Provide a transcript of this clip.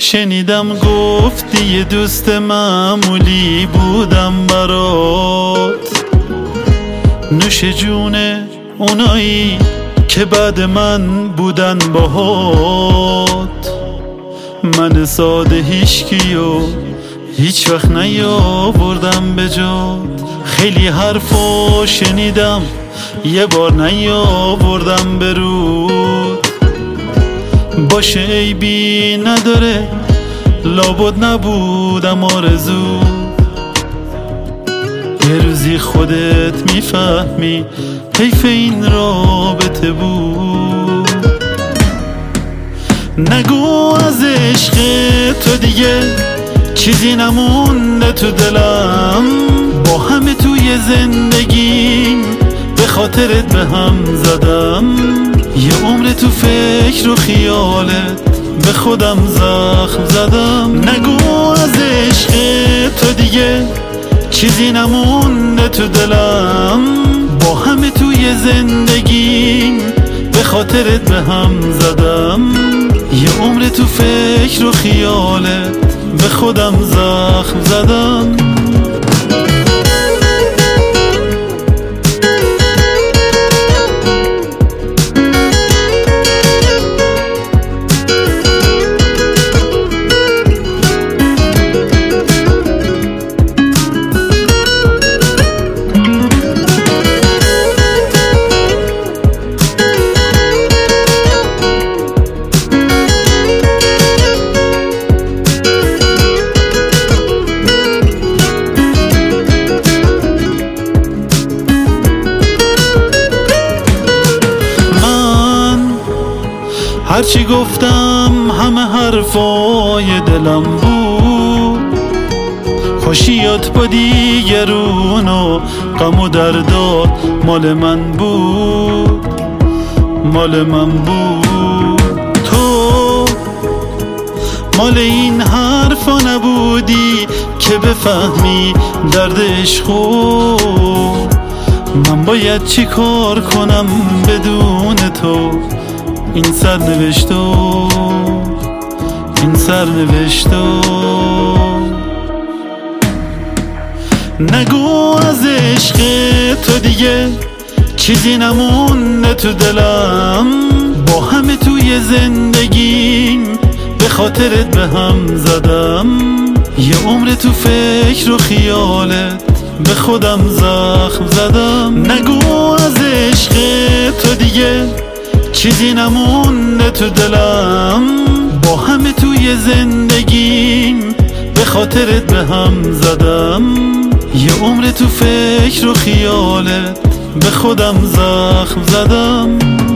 شنیدم گفتی یه دوست معمولی بودم برات، نوش جون اونایی که بعد من بودن باهات. من ساده هیچکیو هیچ وقت نیاوردم به جات، خیلی حرفا شنیدم یه بار نیاوردم به رود. باشه عیبی نداره لابد نبودم آرزو، یه روزی خودت میفهمی حیف این رابطه بود. نگو از عشق تو دیگه چیزی نمونده تو دلم، با همه توی زندگیم به خاطرت به هم زدم. یه عمر تو فکر و خیالت به خودم زخم زدم. نگو از عشق تو دیگه چیزی نمونده تو دلم، با همه توی زندگیم به خاطرت به هم زدم. یه عمر تو فکر و خیالت به خودم زخم زدم. هرچی گفتم همه حرفای دلم بود، خوشیات با دیگرون و غم و دردات مال من بود، مال من بود. تو مال این حرفا نبودی که بفهمی درد عشقو. من باید چی کار کنم بدون تو این سرنوشتو، این سرنوشتو. نگو از عشق تو دیگه چیزی نمونده تو دلم، با همه توی زندگیم به خاطرت به هم زدم. یه عمر تو فکر و خیالت به خودم زخم زدم. نگو از عشق تو دیگه چیزی نمونده تو دلم، با همه توی زندگیم به خاطرت به هم زدم. یه عمر تو فکر و خیالت به خودم زخم زدم.